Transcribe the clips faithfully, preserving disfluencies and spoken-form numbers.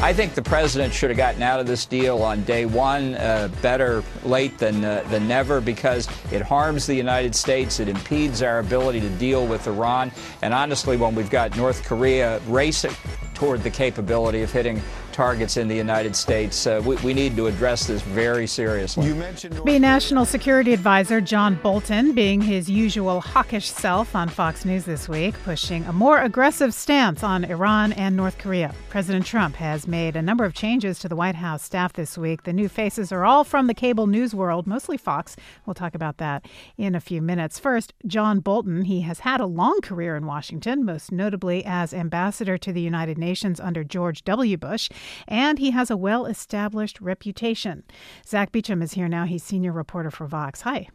I think the president should have gotten out of this deal on day one. Uh, better late than uh, than never, because it harms the United States. It impedes our ability to deal with Iran. And honestly, when we've got North Korea racing toward the capability of hitting targets in the United States, uh, we, we need to address this very seriously. You mentioned North Be National Security Advisor John Bolton being his usual hawkish self on Fox News this week, pushing a more aggressive stance on Iran and North Korea. President Trump has made a number of changes to the White House staff this week. The new faces are all from the cable news world, mostly Fox. We'll talk about that in a few minutes. First, John Bolton. He has had a long career in Washington, most notably as ambassador to the United Nations under George W. Bush, and he has a well-established reputation. Zach Beecham is here now. He's senior reporter for Vox. Hi.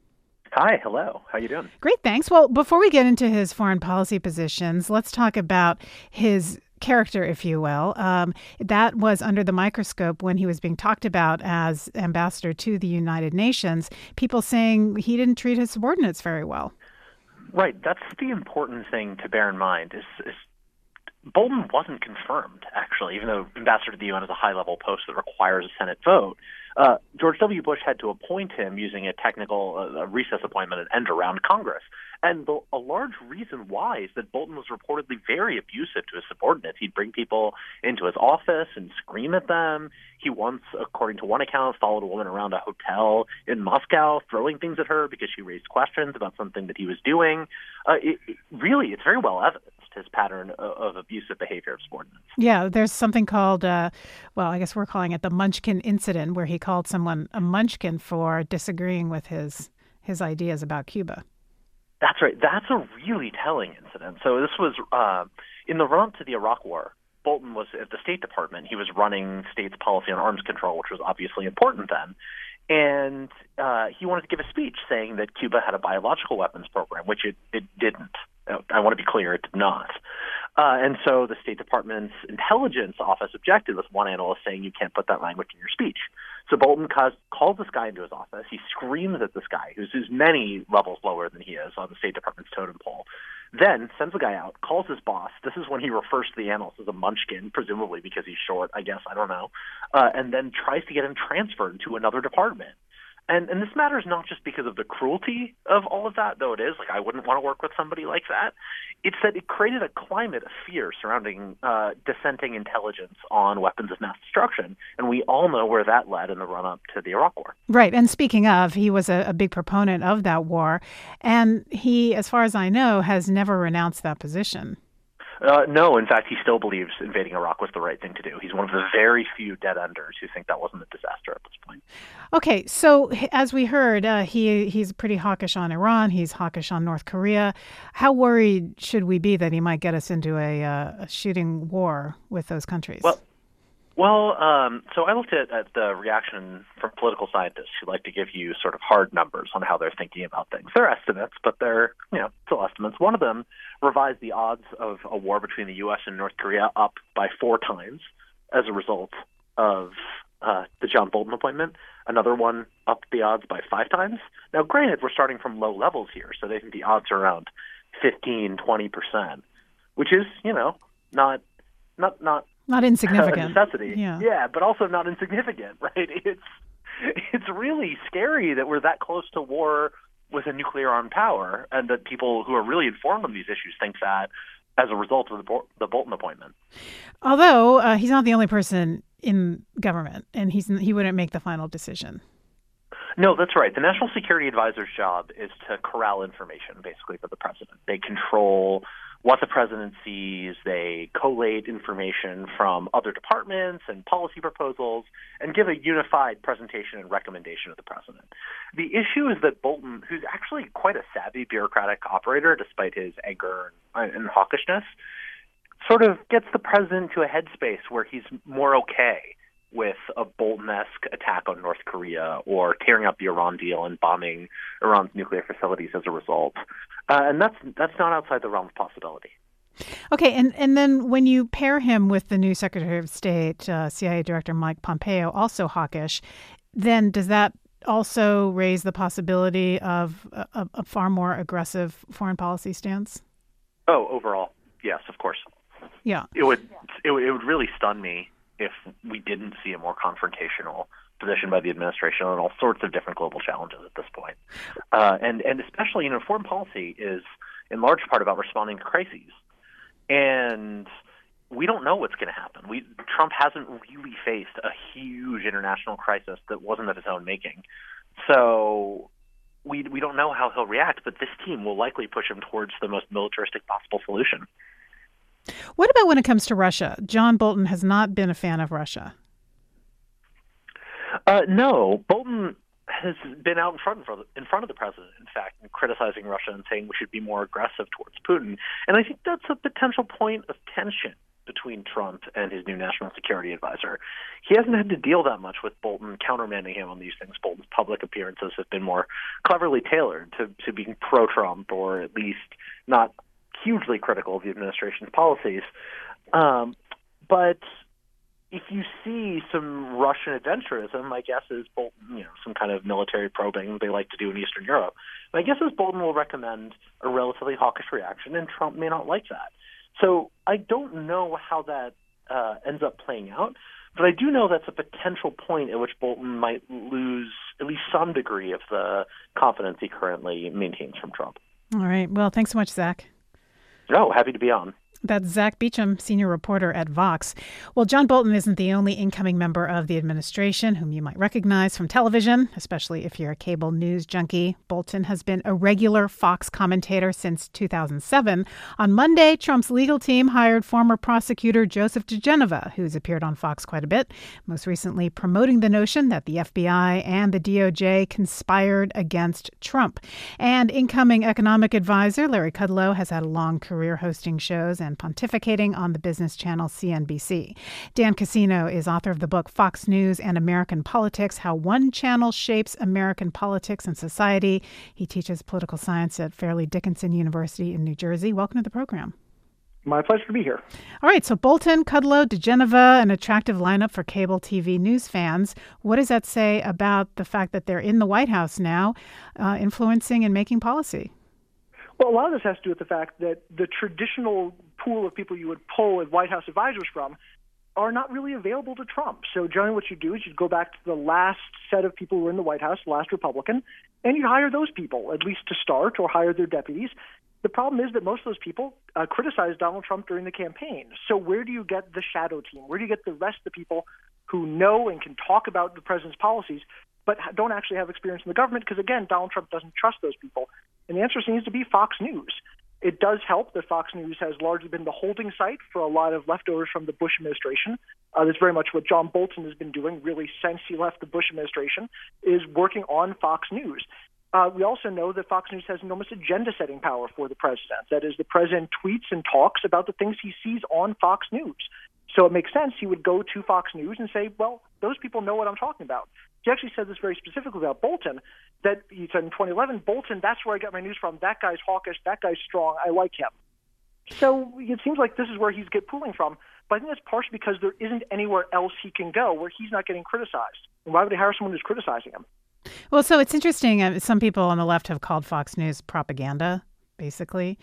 Hi, hello. How you doing? Great, thanks. Well, before we get into his foreign policy positions, let's talk about his character, if you will. Um, that was under the microscope when he was being talked about as ambassador to the United Nations. People saying he didn't treat his subordinates very well. Right. That's the important thing to bear in mind is, is Bolton wasn't confirmed, actually, even though ambassador to the U N is a high-level post that requires a Senate vote. Uh, George W. Bush had to appoint him using a technical uh, a recess appointment and end around Congress. And the, a large reason why is that Bolton was reportedly very abusive to his subordinates. He'd bring people into his office and scream at them. He once, according to one account, followed a woman around a hotel in Moscow, throwing things at her because she raised questions about something that he was doing. Uh, it, it, really, it's very well evidenced, his pattern of, of abusive behavior of subordinates. Yeah, there's something called, uh, well, I guess we're calling it the Munchkin incident, where he called someone a munchkin for disagreeing with his his ideas about Cuba. That's right. That's a really telling incident. So this was uh, in the run-up to the Iraq War. Bolton was at the State Department. He was running state's policy on arms control, which was obviously important then. And uh, he wanted to give a speech saying that Cuba had a biological weapons program, which it, it didn't. I want to be clear, it did not. Uh, and so the State Department's intelligence office objected, with one analyst saying you can't put that language in your speech. So Bolton calls, calls this guy into his office. He screams at this guy, who's, who's many levels lower than he is on the State Department's totem pole, then sends the guy out, calls his boss. This is when he refers to the analyst as a munchkin, presumably because he's short, I guess, I don't know, uh, and then tries to get him transferred to another department. And and this matters not just because of the cruelty of all of that, though it is. Like, I wouldn't want to work with somebody like that. It's that it created a climate of fear surrounding uh, dissenting intelligence on weapons of mass destruction. And we all know where that led in the run-up to the Iraq War. Right. And speaking of, he was a, a big proponent of that war. And he, as far as I know, has never renounced that position. Uh, no, in fact, he still believes invading Iraq was the right thing to do. He's one of the very few dead-enders who think that wasn't a disaster at this point. Okay, so as we heard, uh, he he's pretty hawkish on Iran. He's hawkish on North Korea. How worried should we be that he might get us into a, uh, a shooting war with those countries? Well, well, um, so I looked at, at the reaction from political scientists who like to give you sort of hard numbers on how they're thinking about things. They're estimates, but they're, you know, still estimates. One of them revised the odds of a war between the U S and North Korea up by four times as a result of uh, the John Bolton appointment. Another one upped the odds by five times. Now, granted, we're starting from low levels here, so they think the odds are around fifteen, twenty percent, which is, you know, not not not Not insignificant. a necessity. Yeah. yeah, but also not insignificant, right? It's it's really scary that we're that close to war with a nuclear-armed power, and that people who are really informed on these issues think that as a result of the, Bol- the Bolton appointment. Although uh, he's not the only person in government, and he's he wouldn't make the final decision. No, that's right. The National Security Advisor's job is to corral information, basically, for the president. They control what the president sees. They collate information from other departments and policy proposals and give a unified presentation and recommendation to the president. The issue is that Bolton, who's actually quite a savvy bureaucratic operator, despite his anger and, and hawkishness, sort of gets the president to a headspace where he's more okay with a Bolton-esque attack on North Korea or tearing up the Iran deal and bombing Iran's nuclear facilities as a result. Uh, and that's that's not outside the realm of possibility. Okay, and, and then when you pair him with the new Secretary of State, uh, C I A Director Mike Pompeo, also hawkish, then does that also raise the possibility of a, a far more aggressive foreign policy stance? Oh, overall, yes, of course. Yeah. It would it would, it would really stun me if we didn't see a more confrontational position by the administration on all sorts of different global challenges at this point. Uh, and, and especially, you know, foreign policy is in large part about responding to crises. And we don't know what's going to happen. We, Trump hasn't really faced a huge international crisis that wasn't of his own making. So we we don't know how he'll react, but this team will likely push him towards the most militaristic possible solution. What about when it comes to Russia? John Bolton has not been a fan of Russia. Uh, no, Bolton has been out in front of the, in front of the president, in fact, and criticizing Russia and saying we should be more aggressive towards Putin. And I think that's a potential point of tension between Trump and his new national security advisor. He hasn't had to deal that much with Bolton countermanding him on these things. Bolton's public appearances have been more cleverly tailored to, to being pro-Trump, or at least not hugely critical of the administration's policies. Um, but if you see some Russian adventurism, my guess is Bolton, you know, some kind of military probing they like to do in Eastern Europe. My guess is Bolton will recommend a relatively hawkish reaction, and Trump may not like that. So I don't know how that uh, ends up playing out, but I do know that's a potential point at which Bolton might lose at least some degree of the confidence he currently maintains from Trump. All right. Well, thanks so much, Zach. Oh, happy to be on. That's Zach Beecham, senior reporter at Vox. Well, John Bolton isn't the only incoming member of the administration whom you might recognize from television, especially if you're a cable news junkie. Bolton has been a regular Fox commentator since two thousand seven. On Monday, Trump's legal team hired former prosecutor Joseph diGenova, who's appeared on Fox quite a bit, most recently promoting the notion that the F B I and the D O J conspired against Trump. And incoming economic advisor Larry Kudlow has had a long career hosting shows and pontificating on the business channel C N B C. Dan Cassino is author of the book Fox News and American Politics, How One Channel Shapes American Politics and Society. He teaches political science at Fairleigh Dickinson University in New Jersey. Welcome to the program. My pleasure to be here. All right, so Bolton, Kudlow, diGenova, an attractive lineup for cable T V news fans. What does that say about the fact that they're in the White House now, uh, influencing and making policy? Well, a lot of this has to do with the fact that the traditional pool of people you would pull as White House advisors from are not really available to Trump. So generally what you do is you'd go back to the last set of people who were in the White House, the last Republican, and you hire those people, at least to start, or hire their deputies. The problem is that most of those people uh, criticized Donald Trump during the campaign. So where do you get the shadow team? Where do you get the rest of the people who know and can talk about the president's policies, but don't actually have experience in the government? Because, again, Donald Trump doesn't trust those people. And the answer seems to be Fox News. It does help that Fox News has largely been the holding site for a lot of leftovers from the Bush administration. Uh, that's very much what John Bolton has been doing, really, since he left the Bush administration, is working on Fox News. Uh, we also know that Fox News has enormous agenda-setting power for the president. That is, the president tweets and talks about the things he sees on Fox News. So it makes sense he would go to Fox News and say, well, those people know what I'm talking about. He actually said this very specifically about Bolton, that he said in twenty eleven, Bolton, that's where I get my news from. That guy's hawkish. That guy's strong. I like him. So it seems like this is where he's get pulling from. But I think that's partially because there isn't anywhere else he can go where he's not getting criticized. And why would he hire someone who's criticizing him? Well, so it's interesting. Uh, some people on the left have called Fox News propaganda, basically,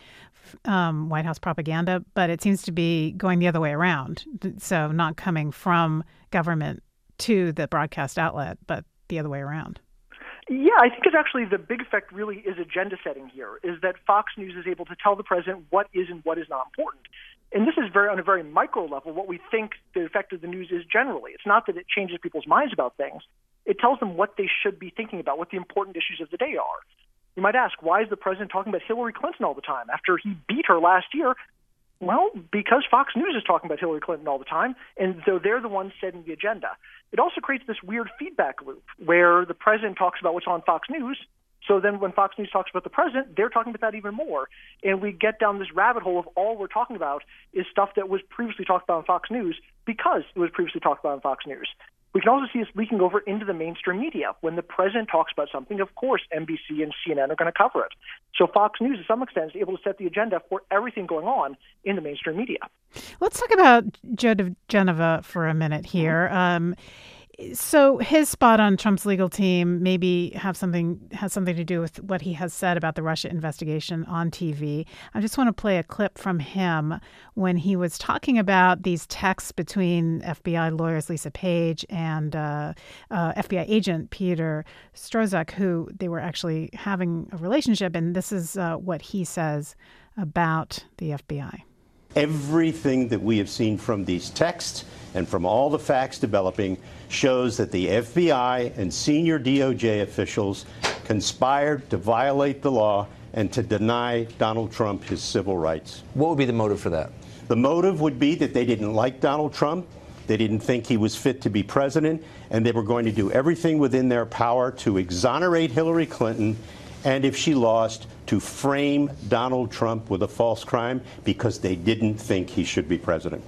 um, White House propaganda, but it seems to be going the other way around. So not coming from government to the broadcast outlet, but the other way around. Yeah, I think it's actually the big effect really is agenda setting here, is that Fox News is able to tell the president what is and what is not important. And this is very on a very micro level what we think the effect of the news is generally. It's not that it changes people's minds about things. It tells them what they should be thinking about, what the important issues of the day are. You might ask, why is the president talking about Hillary Clinton all the time after he beat her last year? Well, because Fox News is talking about Hillary Clinton all the time, and so they're the ones setting the agenda. It also creates this weird feedback loop where the president talks about what's on Fox News, so then when Fox News talks about the president, they're talking about that even more. And we get down this rabbit hole of all we're talking about is stuff that was previously talked about on Fox News because it was previously talked about on Fox News. We can also see this leaking over into the mainstream media. When the president talks about something, of course, N B C and C N N are going to cover it. So Fox News, to some extent, is able to set the agenda for everything going on in the mainstream media. Let's talk about Joe diGenova for a minute here. Um, So his spot on Trump's legal team maybe have something has something to do with what he has said about the Russia investigation on T V. I just want to play a clip from him when he was talking about these texts between F B I lawyers Lisa Page and uh, uh, F B I agent Peter Strzok, who they were actually having a relationship. And this is uh, what he says about the F B I. Everything that we have seen from these texts and from all the facts developing shows that the F B I and senior D O J officials conspired to violate the law and to deny Donald Trump his civil rights. What would be the motive for that? The motive would be that they didn't like Donald Trump, they didn't think he was fit to be president, and they were going to do everything within their power to exonerate Hillary Clinton, and if she lost, to frame Donald Trump with a false crime because they didn't think he should be president.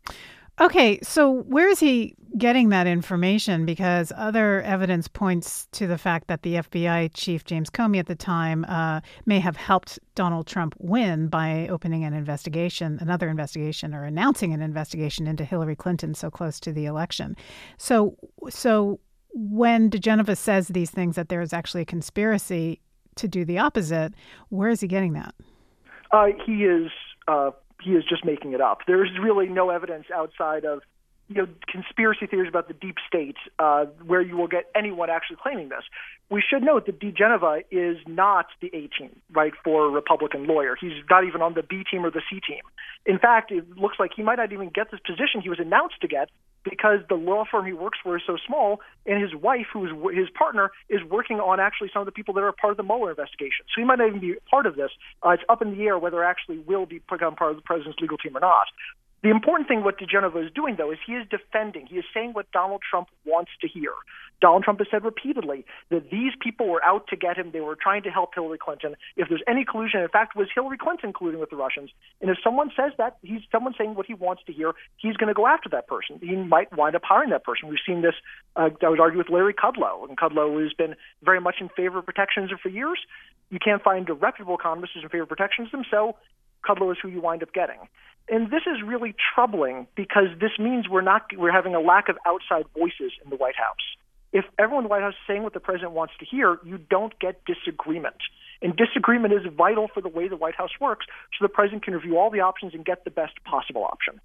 Okay, so where is he getting that information? Because other evidence points to the fact that the F B I chief, James Comey, at the time uh, may have helped Donald Trump win by opening an investigation, another investigation, or announcing an investigation into Hillary Clinton so close to the election. So, so when DeGeneres says these things, that there is actually a conspiracy to do the opposite, where is he getting that? Uh, he is uh, he is just making it up. There is really no evidence outside of you know conspiracy theories about the deep state uh, where you will get anyone actually claiming this. We should note that DeGeneres is not the A team, right, for a Republican lawyer. He's not even on the B team or the C team. In fact, it looks like he might not even get this position he was announced to get because the law firm he works for is so small, and his wife, who is his partner, is working on actually some of the people that are part of the Mueller investigation. So he might not even be part of this. Uh, it's up in the air whether actually will be become part of the president's legal team or not. The important thing what DeGeneres is doing, though, is he is defending. He is saying what Donald Trump wants to hear. Donald Trump has said repeatedly that these people were out to get him. They were trying to help Hillary Clinton. If there's any collusion, in fact, was Hillary Clinton colluding with the Russians? And if someone says that, he's someone saying what he wants to hear, he's going to go after that person. He might wind up hiring that person. We've seen this, uh, I would argue, with Larry Kudlow. And Kudlow has been very much in favor of protectionism for years. You can't find a reputable economist who's in favor of protectionism, so Kudlow is who you wind up getting. And this is really troubling because this means we're not we're having a lack of outside voices in the White House. If everyone in the White House is saying what the president wants to hear, you don't get disagreement. And disagreement is vital for the way the White House works, so the president can review all the options and get the best possible option.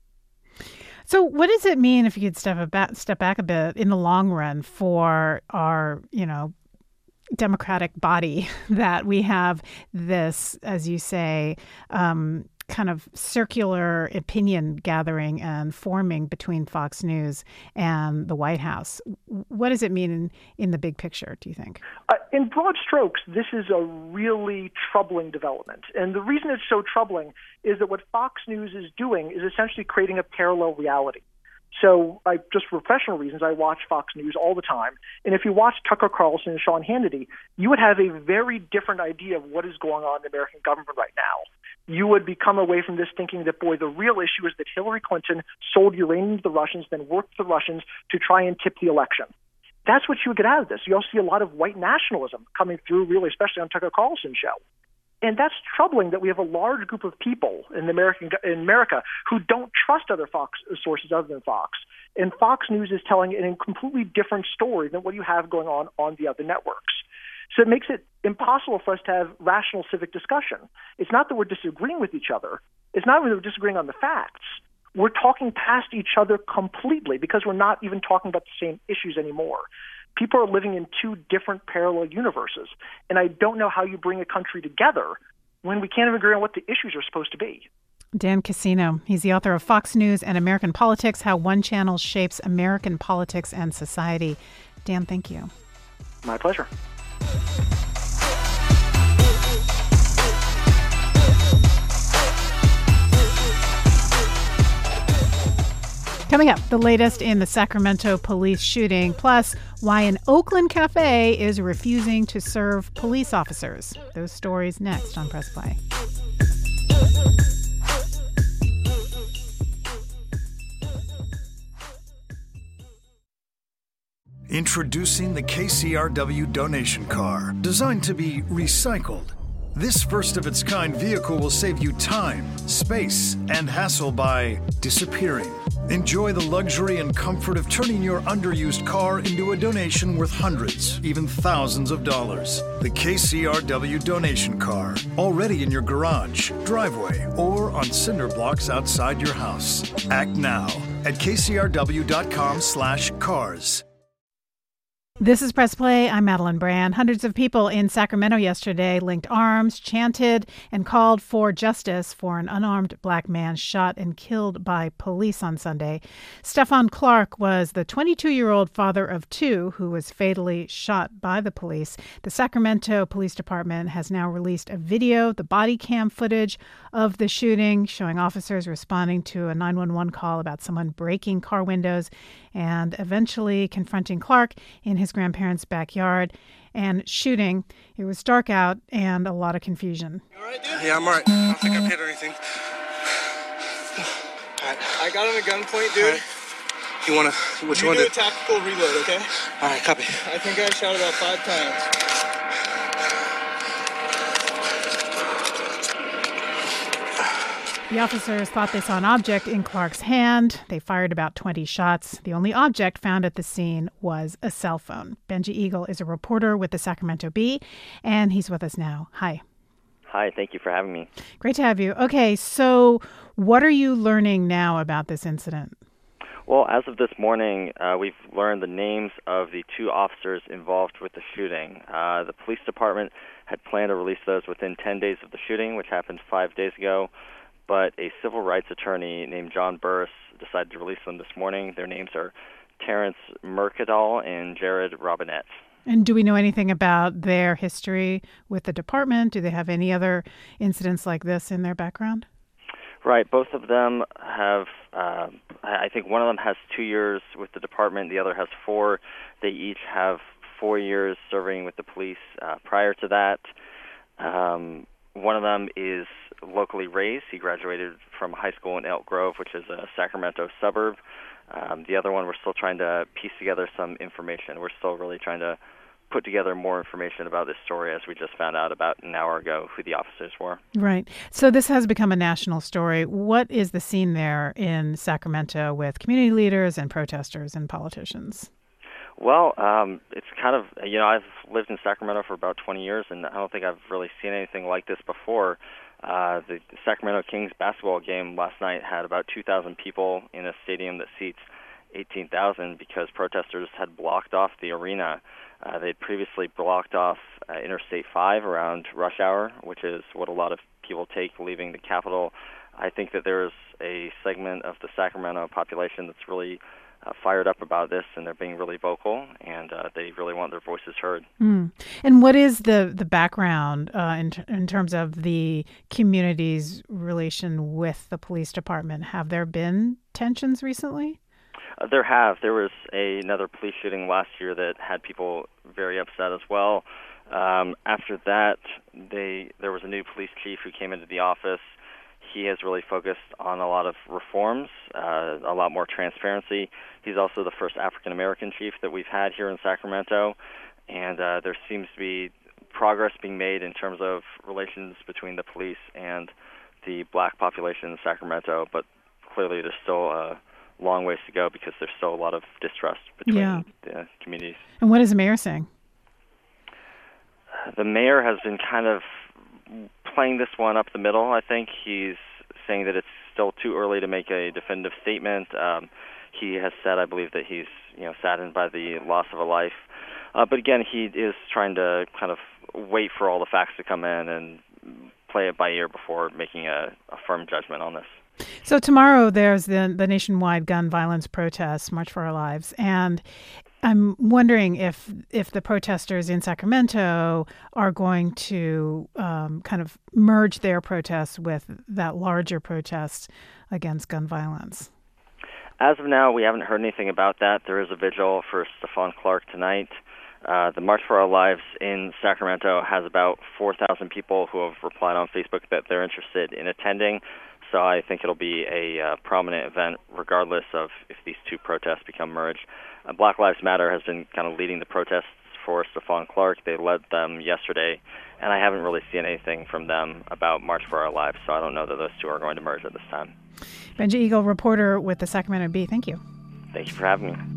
So what does it mean, if you could step back, step back a bit, in the long run for our, you know, democratic body, that we have this, as you say, um, kind of circular opinion gathering and forming between Fox News and the White House? What does it mean in, in the big picture, do you think? Uh, in broad strokes, this is a really troubling development. And the reason it's so troubling is that what Fox News is doing is essentially creating a parallel reality. So I, just for professional reasons, I watch Fox News all the time. And if you watch Tucker Carlson and Sean Hannity, you would have a very different idea of what is going on in the American government right now. You would become away from this thinking that, boy, the real issue is that Hillary Clinton sold uranium to the Russians, then worked with the Russians to try and tip the election. That's what you would get out of this. You also see a lot of white nationalism coming through, really, especially on Tucker Carlson's show. And that's troubling that we have a large group of people in the American in America who don't trust other Fox sources other than Fox. And Fox News is telling a completely different story than what you have going on on the other networks. So it makes it impossible for us to have rational civic discussion. It's not that we're disagreeing with each other. It's not that we're disagreeing on the facts. We're talking past each other completely because we're not even talking about the same issues anymore. People are living in two different parallel universes, and I don't know how you bring a country together when we can't even agree on what the issues are supposed to be. Dan Cassino, he's the author of Fox News and American Politics, How One Channel Shapes American Politics and Society. Dan, thank you. My pleasure. Coming up, the latest in the Sacramento police shooting, plus why an Oakland cafe is refusing to serve police officers. Those stories next on Press Play. Introducing the K C R W donation car, designed to be recycled. This first-of-its-kind vehicle will save you time, space, and hassle by disappearing, Enjoy the luxury and comfort of turning your underused car into a donation worth hundreds, even thousands of dollars. The K C R W donation car, already in your garage, driveway, or on cinder blocks outside your house. Act now at k c r w dot com slash cars. This is Press Play. I'm Madeline Brand. Hundreds of people in Sacramento yesterday linked arms, chanted, and called for justice for an unarmed black man shot and killed by police on Sunday. Stephon Clark was the twenty-two-year-old father of two who was fatally shot by the police. The Sacramento Police Department has now released a video, the body cam footage of the shooting, showing officers responding to a nine one one call about someone breaking car windows and eventually confronting Clark in his grandparents' backyard and shooting. It was dark out and a lot of confusion. You all right, dude? Yeah, I'm all right. I don't think I've hit or anything. All right. I got him at gunpoint, dude. Right. You wanna, what you, you wanna do do? a tactical reload, okay? All right, copy. I think I shot about five times. The officers thought they saw an object in Clark's hand. They fired about twenty shots. The only object found at the scene was a cell phone. Benji Eagle is a reporter with the Sacramento Bee, and he's with us now. Hi. Hi, thank you for having me. Great to have you. Okay, so what are you learning now about this incident? Well, as of this morning, uh, we've learned the names of the two officers involved with the shooting. Uh, the police department had planned to release those within ten days of the shooting, which happened five days ago. But a civil rights attorney named John Burris decided to release them this morning. Their names are Terrence Mercadal and Jared Robinette. And do we know anything about their history with the department? Do they have any other incidents like this in their background? Right. Both of them have, uh, I think one of them has two years with the department. The other has four. They each have four years serving with the police uh, prior to that. Um, one of them is locally raised. He graduated from high school in Elk Grove, which is a Sacramento suburb. Um, the other one, we're still trying to piece together some information. We're still really trying to put together more information about this story, as we just found out about an hour ago who the officers were. Right. So this has become a national story. What is the scene there in Sacramento with community leaders and protesters and politicians? Well, um, it's kind of, you know, I've lived in Sacramento for about twenty years, and I don't think I've really seen anything like this before. Uh, the Sacramento Kings basketball game last night had about two thousand people in a stadium that seats eighteen thousand because protesters had blocked off the arena. Uh, they'd previously blocked off uh, Interstate five around rush hour, which is what a lot of people take leaving the Capitol. I think that there's a segment of the Sacramento population that's really Uh, fired up about this, and they're being really vocal, and uh, they really want their voices heard. Mm. And what is the, the background uh, in, t- in terms of the community's relation with the police department? Have there been tensions recently? Uh, there have. There was a, another police shooting last year that had people very upset as well. Um, after that, they there was a new police chief who came into the office. He has really focused on a lot of reforms, uh, a lot more transparency. He's also the first African-American chief that we've had here in Sacramento, and uh, there seems to be progress being made in terms of relations between the police and the black population in Sacramento, but clearly there's still a long ways to go because there's still a lot of distrust between yeah. the communities. And what is the mayor saying? The mayor has been kind of playing this one up the middle. I think he's saying that it's still too early to make a definitive statement. Um, he has said, I believe, that he's you know saddened by the loss of a life. Uh, but again, he is trying to kind of wait for all the facts to come in and play it by ear before making a, a firm judgment on this. So tomorrow there's the, the nationwide gun violence protest, March for Our Lives, and I'm wondering if if the protesters in Sacramento are going to um, kind of merge their protests with that larger protest against gun violence. As of now, we haven't heard anything about that. There is a vigil for Stephon Clark tonight. Uh, the March for Our Lives in Sacramento has about four thousand people who have replied on Facebook that they're interested in attending. So I think it'll be a uh, prominent event regardless of if these two protests become merged. Uh, Black Lives Matter has been kind of leading the protests for Stephon Clark. They led them yesterday, and I haven't really seen anything from them about March for Our Lives, so I don't know that those two are going to merge at this time. Benji Eagle, reporter with the Sacramento Bee. Thank you. Thank you for having me.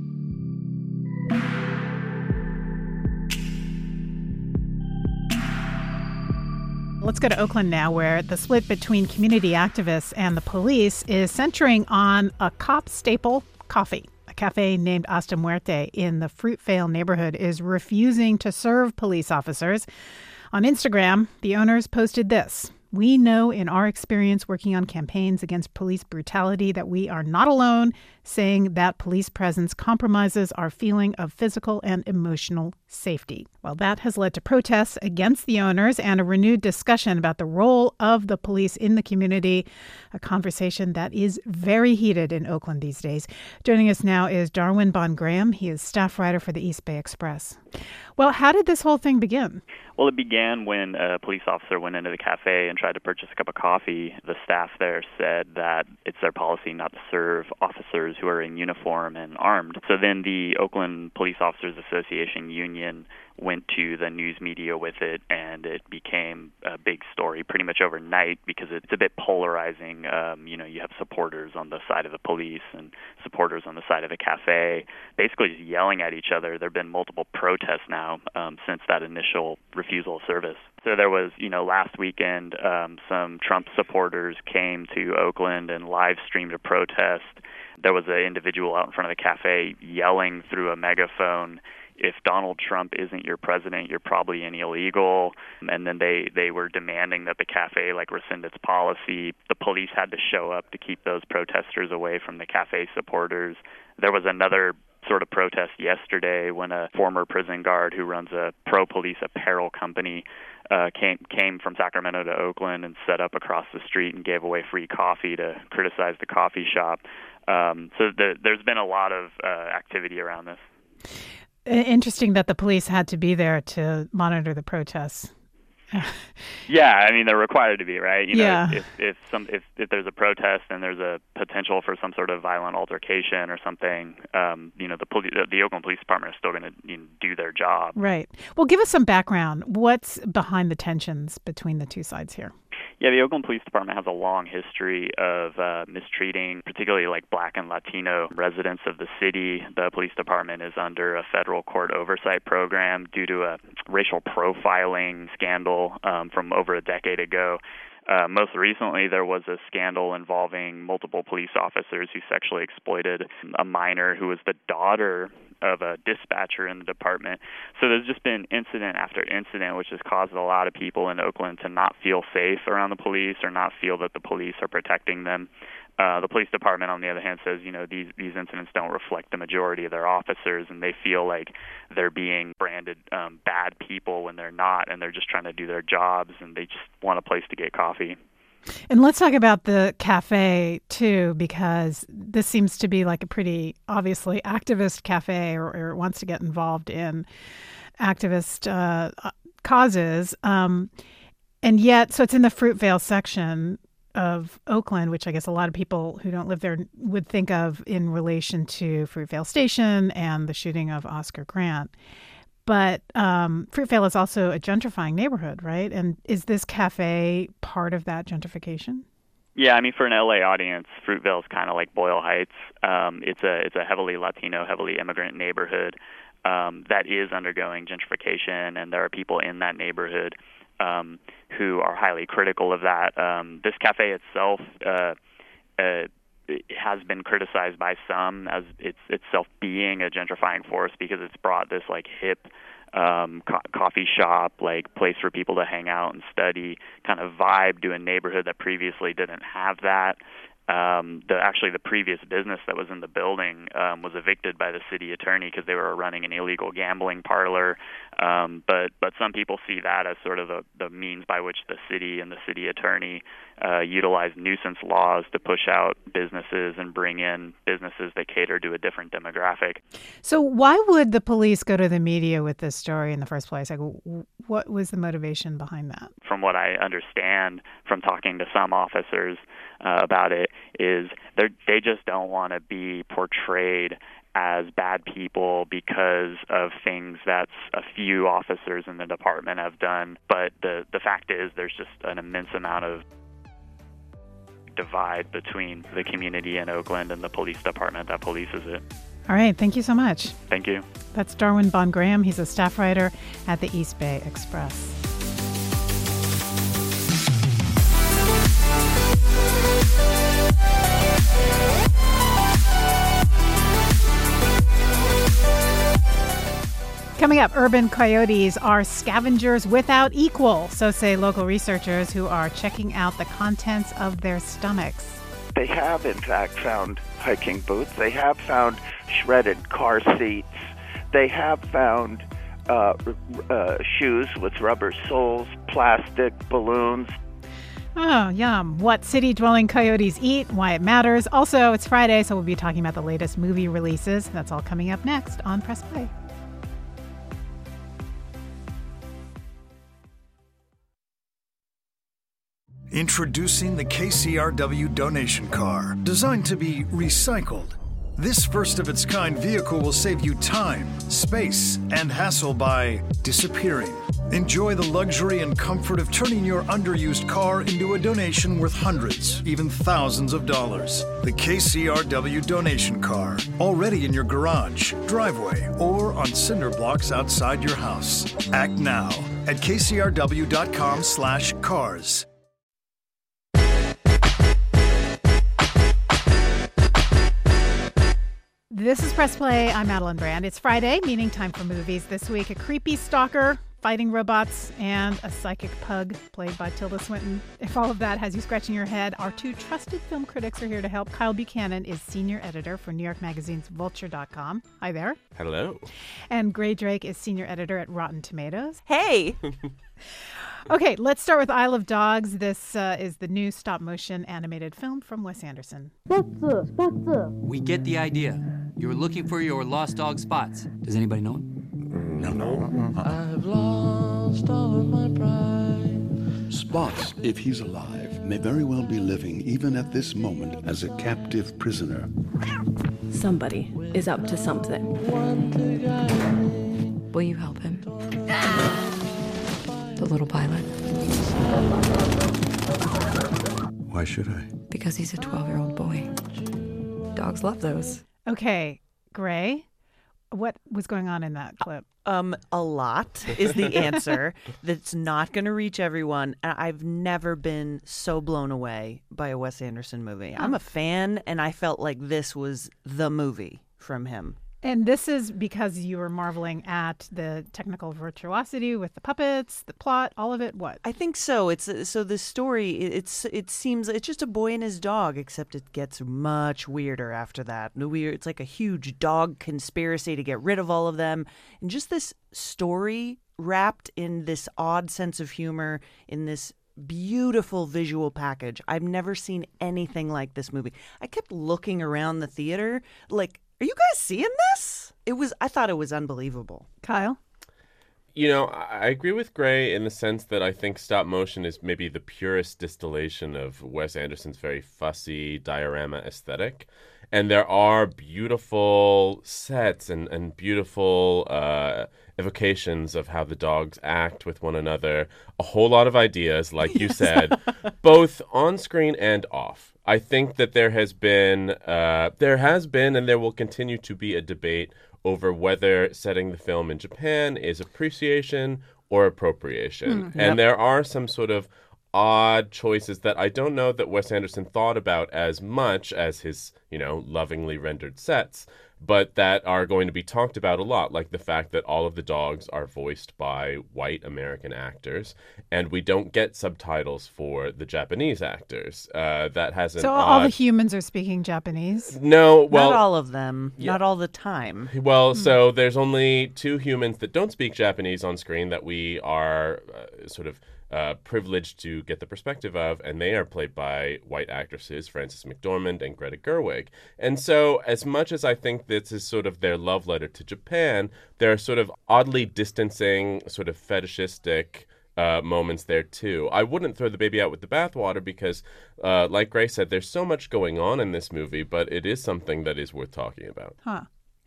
Let's go to Oakland now, where the split between community activists and the police is centering on a cop staple, coffee. A cafe named Hasta Muerte in the Fruitvale neighborhood is refusing to serve police officers. On Instagram, the owners posted this: "We know in our experience working on campaigns against police brutality that we are not alone, saying that police presence compromises our feeling of physical and emotional safety." Well, that has led to protests against the owners and a renewed discussion about the role of the police in the community, a conversation that is very heated in Oakland these days. Joining us now is Darwin Bond-Graham. He is staff writer for the East Bay Express. Well, how did this whole thing begin? Well, it began when a police officer went into the cafe and tried to purchase a cup of coffee. The staff there said that it's their policy not to serve officers who are in uniform and armed. So then the Oakland Police Officers Association union went to the news media with it, and it became a big story pretty much overnight because it's a bit polarizing. Um, you know, you have supporters on the side of the police and supporters on the side of the cafe, basically just yelling at each other. There have been multiple protests now um, since that initial refusal of service. So there was, you know, last weekend, um, some Trump supporters came to Oakland and live streamed a protest. There was an individual out in front of the cafe yelling through a megaphone, "If Donald Trump isn't your president, you're probably an illegal." And then they, they were demanding that the cafe like rescind its policy. The police had to show up to keep those protesters away from the cafe supporters. There was another sort of protest yesterday when a former prison guard who runs a pro-police apparel company uh, came came from Sacramento to Oakland and set up across the street and gave away free coffee to criticize the coffee shop. Um, so the, there's been a lot of uh, activity around this. Interesting that the police had to be there to monitor the protests. Yeah, I mean, they're required to be, right? You know, yeah. if if some if, if there's a protest and there's a potential for some sort of violent altercation or something, um, you know, the poli- the Oakland Police Department is still going to you know, do their job. Right. Well, give us some background. What's behind the tensions between the two sides here? Yeah, the Oakland Police Department has a long history of uh, mistreating, particularly like Black and Latino residents of the city. The police department is under a federal court oversight program due to a racial profiling scandal um, from over a decade ago. Uh, most recently, there was a scandal involving multiple police officers who sexually exploited a minor who was the daughter of a dispatcher in the department. So there's just been incident after incident, which has caused a lot of people in Oakland to not feel safe around the police or not feel that the police are protecting them. Uh, the police department, on the other hand, says, you know, these these incidents don't reflect the majority of their officers, and they feel like they're being branded um, bad people when they're not, and they're just trying to do their jobs, and they just want a place to get coffee. And let's talk about the cafe, too, because this seems to be like a pretty obviously activist cafe or, or wants to get involved in activist uh, causes. Um, and yet, so it's in the Fruitvale section of Oakland, which I guess a lot of people who don't live there would think of in relation to Fruitvale Station and the shooting of Oscar Grant. But um, Fruitvale is also a gentrifying neighborhood, right? And is this cafe part of that gentrification? Yeah, I mean, for an L A audience, Fruitvale is kind of like Boyle Heights. Um, it's a it's a heavily Latino, heavily immigrant neighborhood um, that is undergoing gentrification, and there are people in that neighborhood um, who are highly critical of that. Um, this cafe itself uh, uh, has been criticized by some as it's itself being a gentrifying force because it's brought this like hip um, co- coffee shop, like place for people to hang out and study kind of vibe to a neighborhood that previously didn't have that. Um, the actually the previous business that was in the building um, was evicted by the city attorney because they were running an illegal gambling parlor. Um, but but some people see that as sort of the, the means by which the city and the city attorney uh, utilize nuisance laws to push out businesses and bring in businesses that cater to a different demographic. So why would the police go to the media with this story in the first place? Like, what was the motivation behind that? From what I understand from talking to some officers uh, about it, is they they just don't want to be portrayed as bad people because of things that a few officers in the department have done. But the, the fact is there's just an immense amount of divide between the community in Oakland and the police department that polices it. All right. Thank you so much. Thank you. That's Darwin Bon-Graham. He's a staff writer at the East Bay Express. Coming up, urban coyotes are scavengers without equal, so say local researchers who are checking out the contents of their stomachs. They have, in fact, found hiking boots. They have found shredded car seats. They have found uh, uh, shoes with rubber soles, plastic, balloons. Oh, yum. What city-dwelling coyotes eat, why it matters. Also, it's Friday, so we'll be talking about the latest movie releases. That's all coming up next on Press Play. Introducing the K C R W donation car, designed to be recycled. This first-of-its-kind vehicle will save you time, space, and hassle by disappearing. Enjoy the luxury and comfort of turning your underused car into a donation worth hundreds, even thousands of dollars. The K C R W donation car, already in your garage, driveway, or on cinder blocks outside your house. Act now at k c r w dot com slash cars. This is Press Play. I'm Madeline Brand. It's Friday, meaning time for movies. This week, a creepy stalker, fighting robots, and a psychic pug played by Tilda Swinton. If all of that has you scratching your head, our two trusted film critics are here to help. Kyle Buchanan is senior editor for New York Magazine's Vulture dot com. Hi there. Hello. And Gray Drake is senior editor at Rotten Tomatoes. Hey. Okay, let's start with Isle of Dogs. This uh, is the new stop-motion animated film from Wes Anderson. We get the idea. You're looking for your lost dog Spots. Does anybody know him? No, no. I've lost all of my pride. Spots, if he's alive, may very well be living even at this moment as a captive prisoner. Somebody is up to something. Will you help him? The little pilot. Why should I? Because he's a twelve-year-old boy. Dogs love those. Okay, Gray, what was going on in that clip? Um, a lot is the answer. That's not going to reach everyone. And I've never been so blown away by a Wes Anderson movie. I'm a fan, and I felt like this was the movie from him. And this is because you were marveling at the technical virtuosity with the puppets, the plot, all of it. What? I think so. It's so the story. It's it seems it's just a boy and his dog, except it gets much weirder after that. Weird. It's like a huge dog conspiracy to get rid of all of them, and just this story wrapped in this odd sense of humor in this beautiful visual package. I've never seen anything like this movie. I kept looking around the theater like, are you guys seeing this? It was, I thought it was unbelievable. Kyle? You know, I agree with Gray in the sense that I think stop motion is maybe the purest distillation of Wes Anderson's very fussy diorama aesthetic. And there are beautiful sets and, and beautiful uh, evocations of how the dogs act with one another. A whole lot of ideas, like you said, both on screen and off. I think that there has been, uh, there has been, and there will continue to be a debate over whether setting the film in Japan is appreciation or appropriation. Mm, yep. And there are some sort of odd choices that I don't know that Wes Anderson thought about as much as his, you know, lovingly rendered sets, but that are going to be talked about a lot, like the fact that all of the dogs are voiced by white American actors, and we don't get subtitles for the Japanese actors. Uh, that has an So odd... all the humans are speaking Japanese? No, well... Not all of them. Yeah. Not all the time. Well, hmm. so there's only two humans that don't speak Japanese on screen that we are uh, sort of Uh, privileged to get the perspective of, and they are played by white actresses, Frances McDormand and Greta Gerwig. And so, as much as I think this is sort of their love letter to Japan, there are sort of oddly distancing, sort of fetishistic uh, moments there too. I wouldn't throw the baby out with the bathwater because, uh, like Grace said, there's so much going on in this movie, but it is something that is worth talking about. Huh.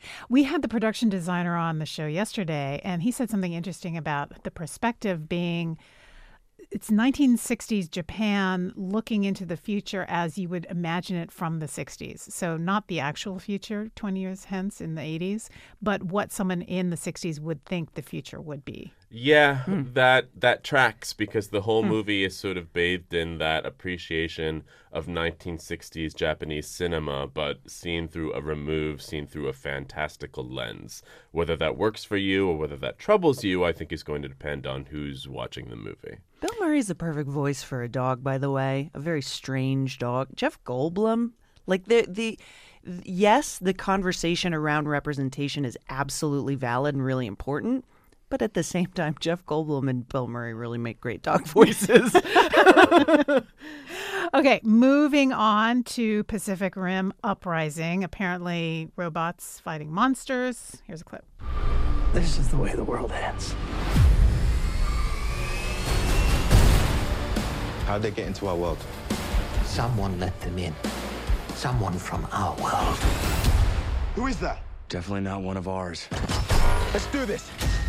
We had the production designer on the show yesterday, and he said something interesting about the perspective being it's nineteen sixties Japan looking into the future as you would imagine it from the sixties. So not the actual future twenty years hence in the eighties, but what someone in the sixties would think the future would be. Yeah, Hmm. that that tracks because the whole Hmm. movie is sort of bathed in that appreciation of nineteen sixties Japanese cinema, but seen through a remove, seen through a fantastical lens. Whether that works for you or whether that troubles you, I think is going to depend on who's watching the movie. Bill Murray's the perfect voice for a dog, by the way. A very strange dog. Jeff Goldblum, like the the yes, the conversation around representation is absolutely valid and really important. But at the same time, Jeff Goldblum and Bill Murray really make great dog voices. Okay, moving on to Pacific Rim Uprising. Apparently, robots fighting monsters. Here's a clip. This is the way the world ends. How'd they get into our world? Someone let them in. Someone from our world. Who is that? Definitely not one of ours. Let's do this.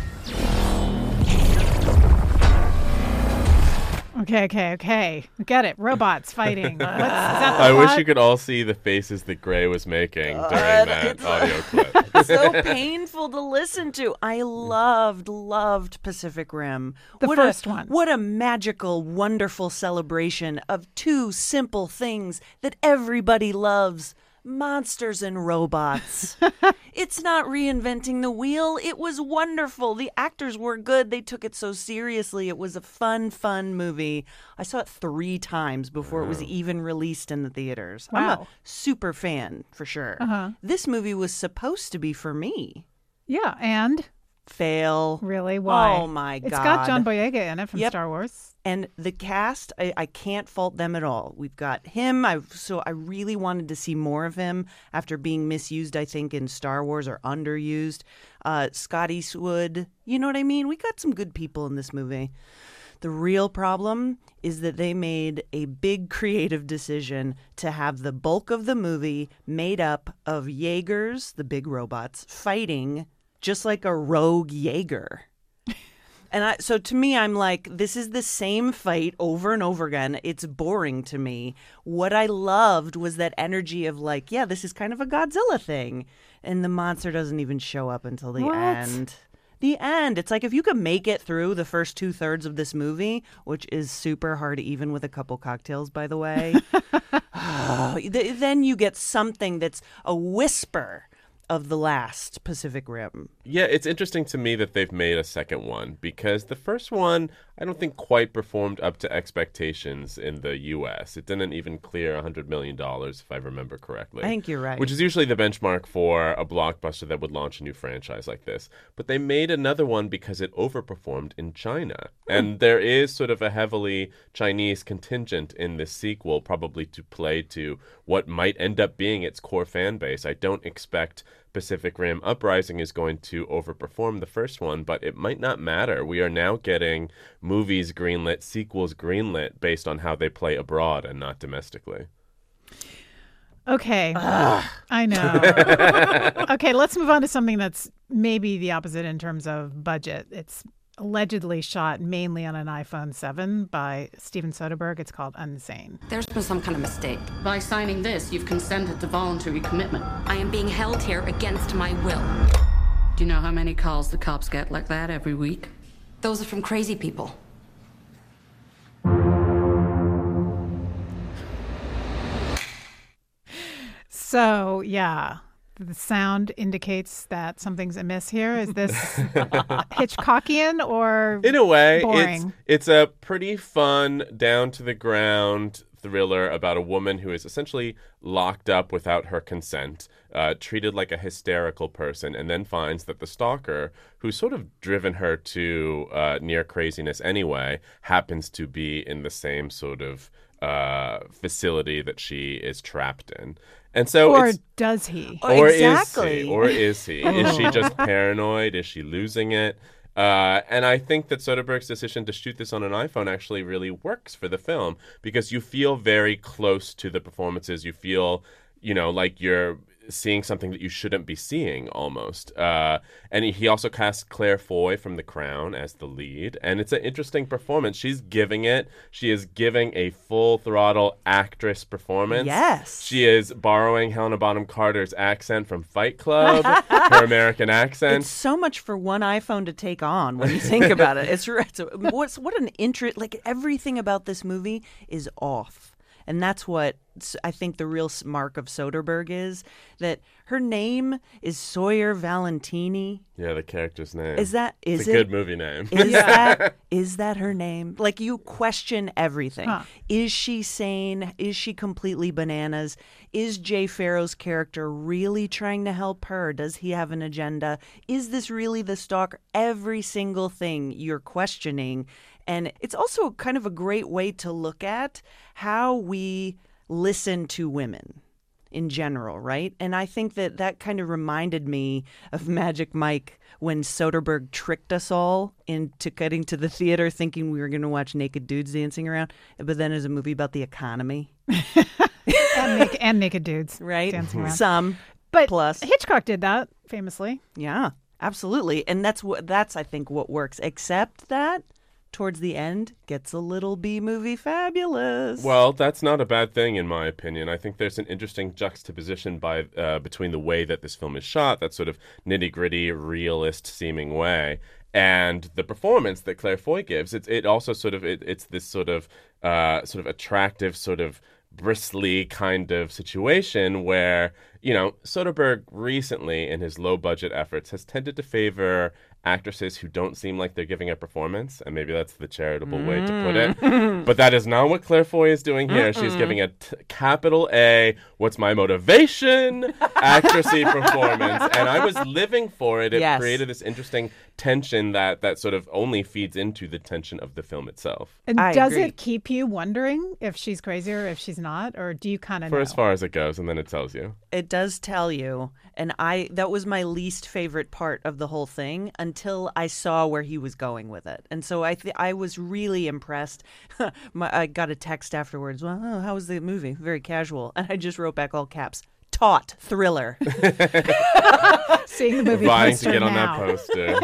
Okay, okay, okay. We get it. Robots fighting. What's, is that the I wish plot? you could all see the faces that Gray was making during Uh, that it's- audio clip. It's so painful to listen to. I loved, loved Pacific Rim. The what first a, one. What a magical, wonderful celebration of two simple things that everybody loves. Monsters and robots. It's not reinventing the wheel. It was wonderful. The actors were good. They took it so seriously. It was a fun, fun movie. I saw it three times before it was even released in the theaters. I'm Wow. a super fan, for sure. Uh-huh. This movie was supposed to be for me. Yeah, and? Fail. Really? Why? Oh, my God. It's got John Boyega in it from Yep. Star Wars. And the cast, I, I can't fault them at all. We've got him. I so I really wanted to see more of him after being misused, I think, in Star Wars or underused. Uh, Scott Eastwood, you know what I mean? We got some good people in this movie. The real problem is that they made a big creative decision to have the bulk of the movie made up of Jaegers, the big robots, fighting just like a rogue Jaeger. And I, so to me, I'm like, this is the same fight over and over again. It's boring to me. What I loved was that energy of like, yeah, this is kind of a Godzilla thing. And the monster doesn't even show up until the What? end. The end. It's like if you could make it through the first two thirds of this movie, which is super hard, even with a couple cocktails, by the way, th- then you get something that's a whisper of the last Pacific Rim. Yeah, it's interesting to me that they've made a second one because the first one, I don't think quite performed up to expectations in the U S. It didn't even clear one hundred million dollars, if I remember correctly. I think you're right. Which is usually the benchmark for a blockbuster that would launch a new franchise like this. But they made another one because it overperformed in China. And there is sort of a heavily Chinese contingent in this sequel, probably to play to what might end up being its core fan base. I don't expect Pacific Rim Uprising is going to overperform the first one, but it might not matter. We are now getting movies greenlit, sequels greenlit based on how they play abroad and not domestically. Okay. I know. Okay, let's move on to something that's maybe the opposite in terms of budget. It's allegedly shot mainly on an iPhone seven by Steven Soderbergh. It's called Unsane. There's been some kind of mistake. By signing this, you've consented to voluntary commitment. I am being held here against my will. Do you know how many calls the cops get like that every week? Those are from crazy people. So, yeah, the sound indicates that something's amiss here. Is this Hitchcockian or In a way, boring? it's it's a pretty fun, down to the ground thriller about a woman who is essentially locked up without her consent, uh, treated like a hysterical person, and then finds that the stalker, who's sort of driven her to uh, near craziness anyway, happens to be in the same sort of uh, facility that she is trapped in. And so or it's, does he? Or exactly. is he? Or is he? Is she just paranoid? Is she losing it? Uh, and I think that Soderbergh's decision to shoot this on an iPhone actually really works for the film because you feel very close to the performances. You feel, you know, like you're seeing something that you shouldn't be seeing almost. Uh, and he also cast Claire Foy from The Crown as the lead. And it's an interesting performance. She's giving it. She is giving a full throttle actress performance. Yes. She is borrowing Helena Bonham Carter's accent from Fight Club, her American accent. It's so much for one iPhone to take on when you think about it. It's, it's what's what an interest. Like everything about this movie is off. And that's what I think the real mark of Soderbergh is, that her name is Sawyer Valentini. Yeah, the character's name. Is that is it's a it, good movie name. Is that is that her name? Like, you question everything. Huh. Is she sane? Is she completely bananas? Is Jay Farrow's character really trying to help her? Does he have an agenda? Is this really the stalker? Every single thing you're questioning. And it's also kind of a great way to look at how we listen to women in general, right? And I think that that kind of reminded me of Magic Mike when Soderbergh tricked us all into getting to the theater thinking we were going to watch naked dudes dancing around, but then there's a movie about the economy. and, naked, and naked dudes right? dancing around. Some, but plus. Hitchcock did that famously. Yeah, absolutely. And that's what that's, I think, what works, except that towards the end gets a little B-movie fabulous. Well, that's not a bad thing, in my opinion. I think there's an interesting juxtaposition by uh, between the way that this film is shot, that sort of nitty-gritty, realist-seeming way, and the performance that Claire Foy gives. It, it also sort of, it, it's this sort of, uh, sort of attractive, sort of bristly kind of situation where, you know, Soderbergh recently, in his low-budget efforts, has tended to favor actresses who don't seem like they're giving a performance, and maybe that's the charitable mm. way to put it. But that is not what Claire Foy is doing here. Mm-mm. She's giving a t- capital A, what's my motivation, actressy performance. And I was living for it. It yes. created this interesting tension that, that sort of only feeds into the tension of the film itself. And I does agree. it keep you wondering if she's crazy or if she's not? Or do you kind of know? For as far as it goes, and then it tells you. It does tell you. And I that was my least favorite part of the whole thing until I saw where he was going with it. And so I th- I was really impressed. my, I got a text afterwards. Well, oh, how was the movie? Very casual. And I just wrote back all caps. Taut thriller. Seeing the movie Vying poster to get now. on that poster.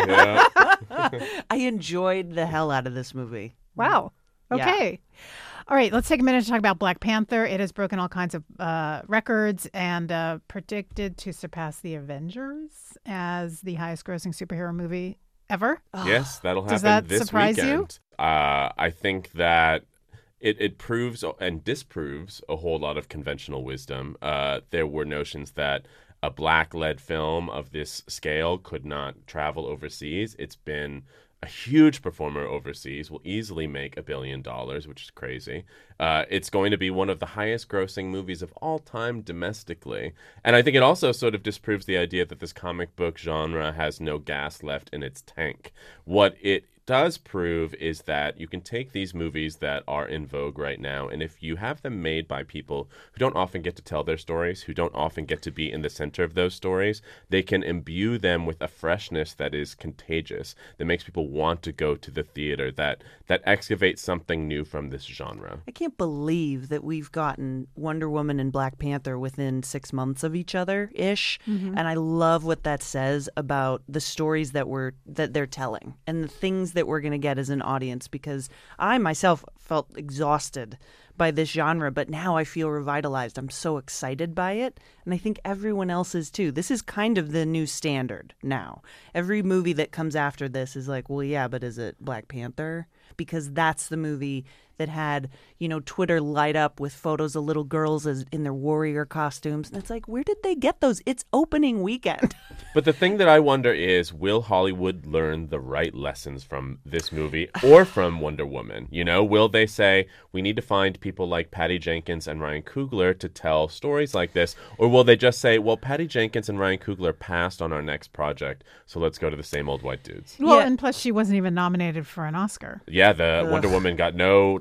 Yeah. I enjoyed the hell out of this movie. Wow. Okay. Yeah. All right, let's take a minute to talk about Black Panther. It has broken all kinds of uh, records and uh, predicted to surpass The Avengers as the highest-grossing superhero movie ever. Yes, that'll happen Does that this surprise weekend. You? Uh, I think that it, it proves and disproves a whole lot of conventional wisdom. Uh, there were notions that a black-led film of this scale could not travel overseas. It's been a huge performer overseas, will easily make a billion dollars, which is crazy. Uh, it's going to be one of the highest grossing movies of all time domestically. And I think it also sort of disproves the idea that this comic book genre has no gas left in its tank. What it does prove is that you can take these movies that are in vogue right now, and if you have them made by people who don't often get to tell their stories, who don't often get to be in the center of those stories, they can imbue them with a freshness that is contagious, that makes people want to go to the theater, that that excavates something new from this genre. I can't believe that we've gotten Wonder Woman and Black Panther within six months of each other-ish, Mm-hmm. and I love what that says about the stories that we're that they're telling and the things that we're going to get as an audience, because I myself felt exhausted by this genre, but now I feel revitalized. I'm so excited by it, and I think everyone else is too. This is kind of the new standard now. Every movie that comes after this is like, well, yeah, but is it Black Panther? Because that's the movie that had, you know, Twitter light up with photos of little girls as in their warrior costumes. And it's like, where did they get those? It's opening weekend. But the thing that I wonder is, will Hollywood learn the right lessons from this movie or from Wonder Woman? You know, will they say, we need to find people like Patty Jenkins and Ryan Coogler to tell stories like this? Or will they just say, well, Patty Jenkins and Ryan Coogler passed on our next project, so let's go to the same old white dudes? Well, Yeah. and plus she wasn't even nominated for an Oscar. Yeah, the Ugh. Wonder Woman got no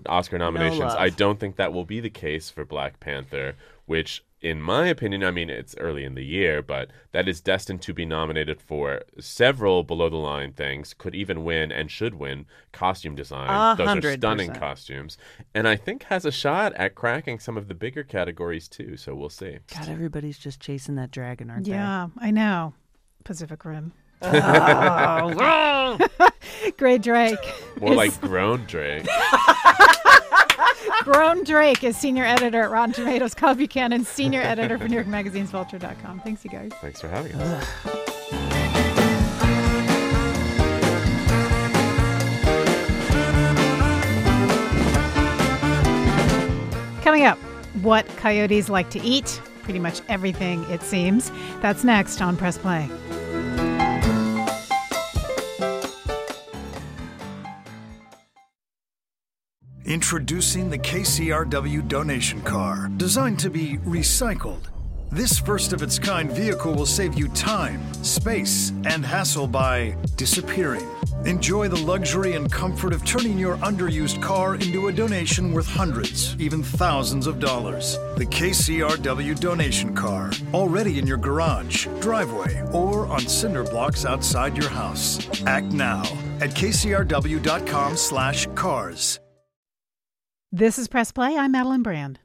Oscar nominations. love. I don't think that will be the case for Black Panther, which, in my opinion, I mean, it's early in the year, but that is destined to be nominated for several below-the-line things, could even win and should win costume design. A Those are hundred stunning percent. costumes. And I think has a shot at cracking some of the bigger categories, too, so we'll see. God, everybo's just chasing that dragon, aren't Yeah, I know. Pacific Rim. they? Oh, Gray Drake. More is- like grown Drake. Grown Drake is senior editor at Rotten Tomatoes, Kyle Buchanan, senior editor for New York Magazine's Vulture dot com. Thanks, you guys. Thanks for having us. Coming up, what coyotes like to eat. Pretty much everything, it seems. That's next on Press Play. Introducing the K C R W donation car, designed to be recycled. This first-of-its-kind vehicle will save you time, space, and hassle by disappearing. Enjoy the luxury and comfort of turning your underused car into a donation worth hundreds, even thousands of dollars. The K C R W donation car, already in your garage, driveway, or on cinder blocks outside your house. Act now at K C R W dot com slash cars. This is Press Play. I'm Madeline Brand.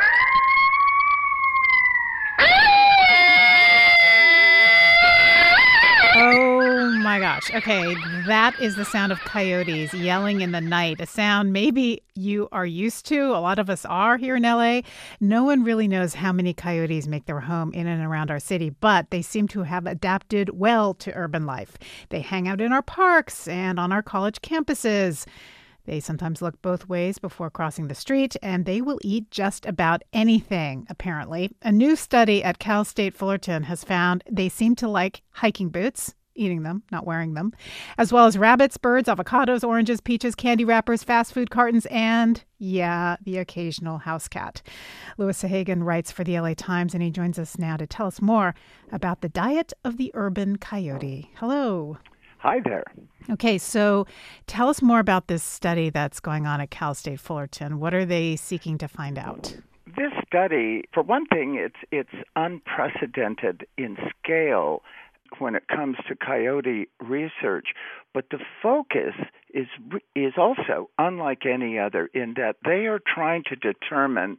Oh my gosh. Okay, that is the sound of coyotes yelling in the night, a sound maybe you are used to. A lot of us are here in L A. No one really knows how many coyotes make their home in and around our city, but they seem to have adapted well to urban life. They hang out in our parks and on our college campuses. They sometimes look both ways before crossing the street, and they will eat just about anything, apparently. A new study at Cal State Fullerton has found they seem to like hiking boots, eating them, not wearing them, as well as rabbits, birds, avocados, oranges, peaches, candy wrappers, fast food cartons, and, yeah, the occasional house cat. Louis Sahagan writes for the L A Times, and he joins us now to tell us more about the diet of the urban coyote. Hello. Hi there. Okay, so tell us more about this study that's going on at Cal State Fullerton. What are they seeking to find out? This study, for one thing, it's it's unprecedented in scale when it comes to coyote research, but the focus is is also unlike any other in that they are trying to determine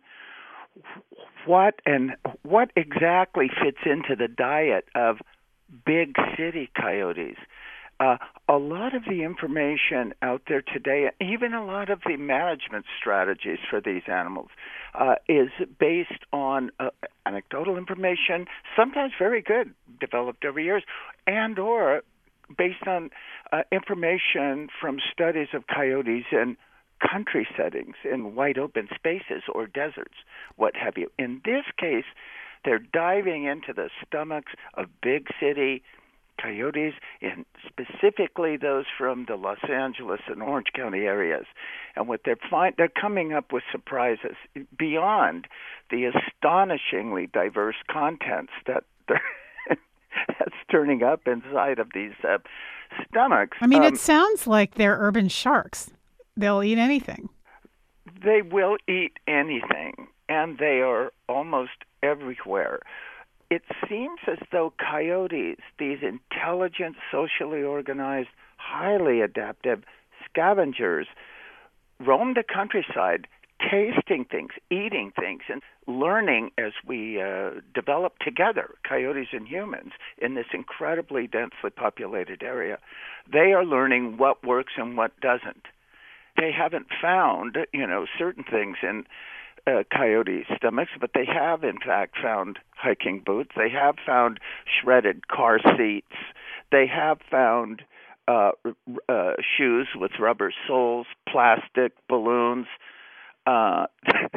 what and what exactly fits into the diet of big city coyotes. Uh, a lot of the information out there today, even a lot of the management strategies for these animals, uh, is based on uh, anecdotal information, sometimes very good, developed over years, and or based on uh, information from studies of coyotes in country settings, in wide open spaces or deserts, what have you. In this case, they're diving into the stomachs of big city coyotes, and specifically those from the Los Angeles and Orange County areas. And what they're find, they're coming up with surprises beyond the astonishingly diverse contents that that's turning up inside of these uh, stomachs. I mean, um, it sounds like they're urban sharks. They'll eat anything. They will eat anything, and they are almost everywhere. It seems as though coyotes, these intelligent, socially organized, highly adaptive scavengers, roam the countryside, tasting things, eating things, and learning as we uh, develop together, coyotes and humans, in this incredibly densely populated area. They are learning what works and what doesn't. They haven't found, you know, certain things in Uh, coyote stomachs, but they have, in fact, found hiking boots. They have found shredded car seats. They have found uh, uh, shoes with rubber soles, plastic, balloons, uh,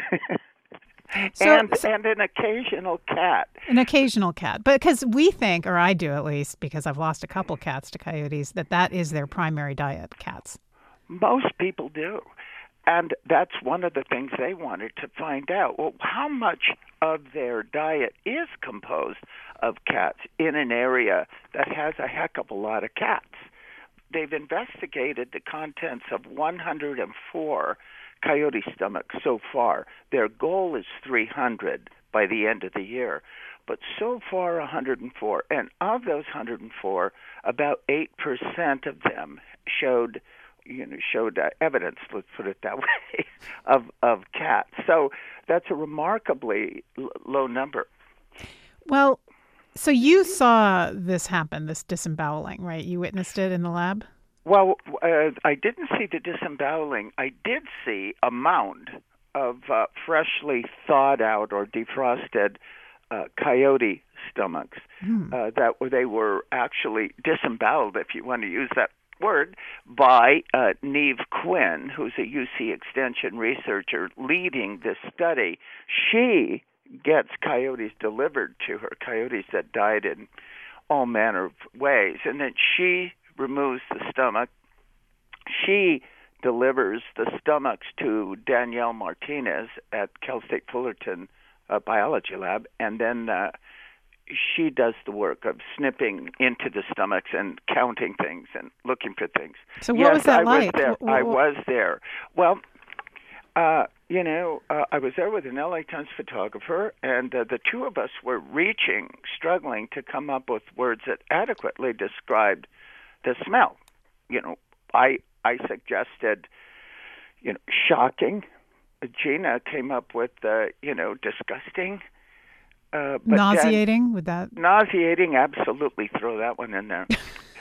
So- and, so- and an occasional cat. An occasional cat. But because we think, or I do at least, because I've lost a couple cats to coyotes, that that is their primary diet, cats. Most people do. And that's one of the things they wanted to find out. Well, how much of their diet is composed of cats in an area that has a heck of a lot of cats? They've investigated the contents of one hundred four coyote stomachs so far. Their goal is three hundred by the end of the year. But so far, one hundred four. And of those one hundred four, about eight percent of them showed you know, showed uh, evidence, let's put it that way, of, of cats. So that's a remarkably l- low number. Well, so you saw this happen, this disemboweling, right? You witnessed it in the lab? Well, uh, I didn't see the disemboweling. I did see a mound of uh, freshly thawed out or defrosted uh, coyote stomachs Hmm. uh, that were, they were actually disemboweled, if you want to use that word, by uh, Neve Quinn, who's a U C Extension researcher leading this study. She gets coyotes delivered to her, coyotes that died in all manner of ways, and then she removes the stomach. She delivers the stomachs to Danielle Martinez at Cal State Fullerton uh, Biology Lab, and then uh, she does the work of snipping into the stomachs and counting things and looking for things. So what yes, was that I like? Was there. Wh- wh- I was there. Well, uh, you know, uh, I was there with an L A Times photographer, and uh, the two of us were reaching, struggling to come up with words that adequately described the smell. You know, I I suggested, you know, shocking. Gina came up with, uh, you know, disgusting. Uh, but Nauseating, then, would that? Nauseating, absolutely throw that one in there.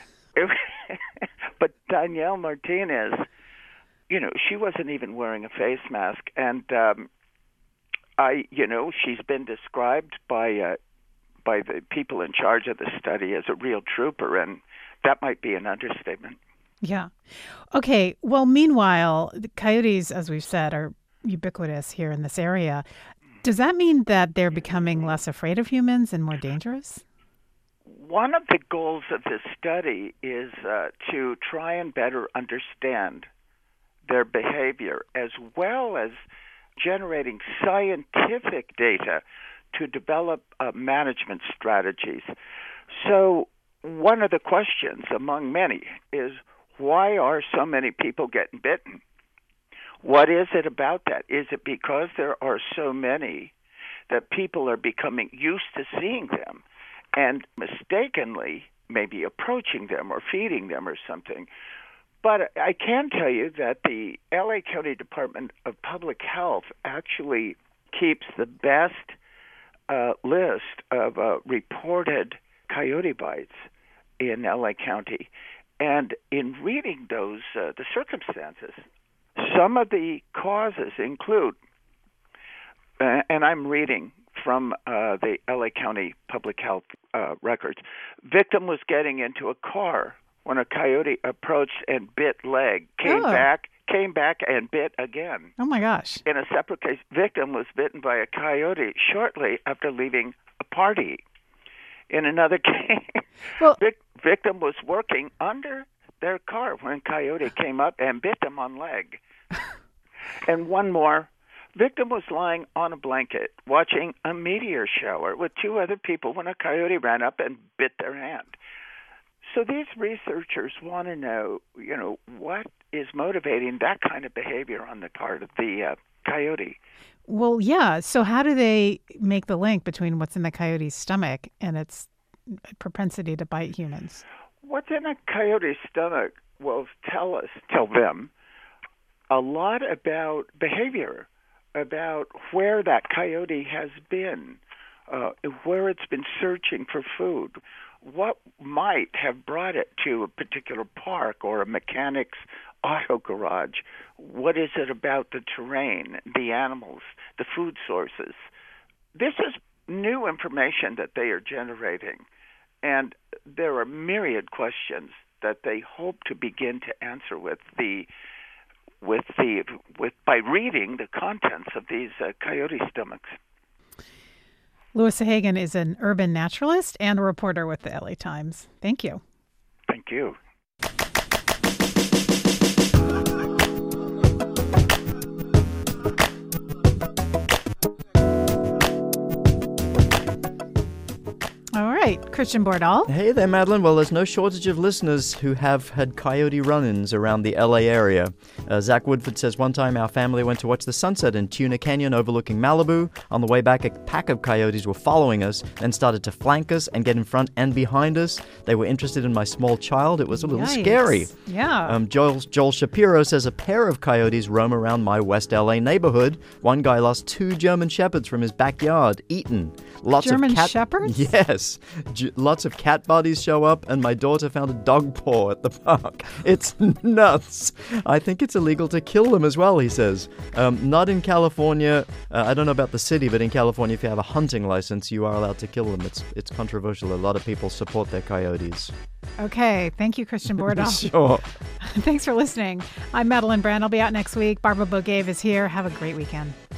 But Danielle Martinez, you know, she wasn't even wearing a face mask. And um, I, you know, she's been described by uh, by the people in charge of the study as a real trooper, and that might be an understatement. Yeah. Okay. Well, meanwhile, the coyotes, as we've said, are ubiquitous here in this area. Does that mean that they're becoming less afraid of humans and more dangerous? One of the goals of this study is uh, to try and better understand their behavior, as well as generating scientific data to develop uh, management strategies. So one of the questions, among many, is why are so many people getting bitten? What is it about that? Is it because there are so many that people are becoming used to seeing them and mistakenly maybe approaching them or feeding them or something? But I can tell you that the L A County Department of Public Health actually keeps the best uh, list of uh, reported coyote bites in L A County. And in reading those, uh, the circumstances, some of the causes include, uh, and I'm reading from uh, the L A County Public Health uh, records, victim was getting into a car when a coyote approached and bit leg, came Oh. back, came back and bit again. Oh, my gosh. In a separate case, victim was bitten by a coyote shortly after leaving a party. In another case, well, vic- victim was working under their car when coyote came up and bit them on leg. And one more, victim was lying on a blanket watching a meteor shower with two other people when a coyote ran up and bit their hand. So these researchers want to know, you know, what is motivating that kind of behavior on the part of the uh, coyote. Well, yeah. So how do they make the link between what's in the coyote's stomach and its propensity to bite humans? What's in a coyote's stomach will tell us, tell them, a lot about behavior, about where that coyote has been, uh, where it's been searching for food, what might have brought it to a particular park or a mechanic's auto garage. What is it about the terrain, the animals, the food sources? This is new information that they are generating, and there are myriad questions that they hope to begin to answer with the with the with by reading the contents of these uh, coyote stomachs. Louis Sahagan is an urban naturalist and a reporter with the L A Times. Thank you. Thank you. All right, Christian Bordahl. Hey there, Madeline. Well, there's no shortage of listeners who have had coyote run-ins around the L A area. Uh, Zach Woodford says, one time our family went to watch the sunset in Tuna Canyon overlooking Malibu. On the way back, a pack of coyotes were following us and started to flank us and get in front and behind us. They were interested in my small child. It was a little Yikes. scary. Yeah. Um, Joel, Joel Shapiro says, a pair of coyotes roam around my West L A neighborhood. One guy lost two German Shepherds from his backyard, eaten. Lots German of cat- Shepherds? Yes. J- lots of cat bodies show up, and my daughter found a dog paw at the park. It's nuts. I think it's illegal to kill them as well, he says. Um, not in California. Uh, I don't know about the city, but in California, if you have a hunting license, you are allowed to kill them. It's it's controversial. A lot of people support their coyotes. Okay. Thank you, Christian Bordahl. Sure. Thanks for listening. I'm Madeline Brand. I'll be out next week. Barbara Bogave is here. Have a great weekend.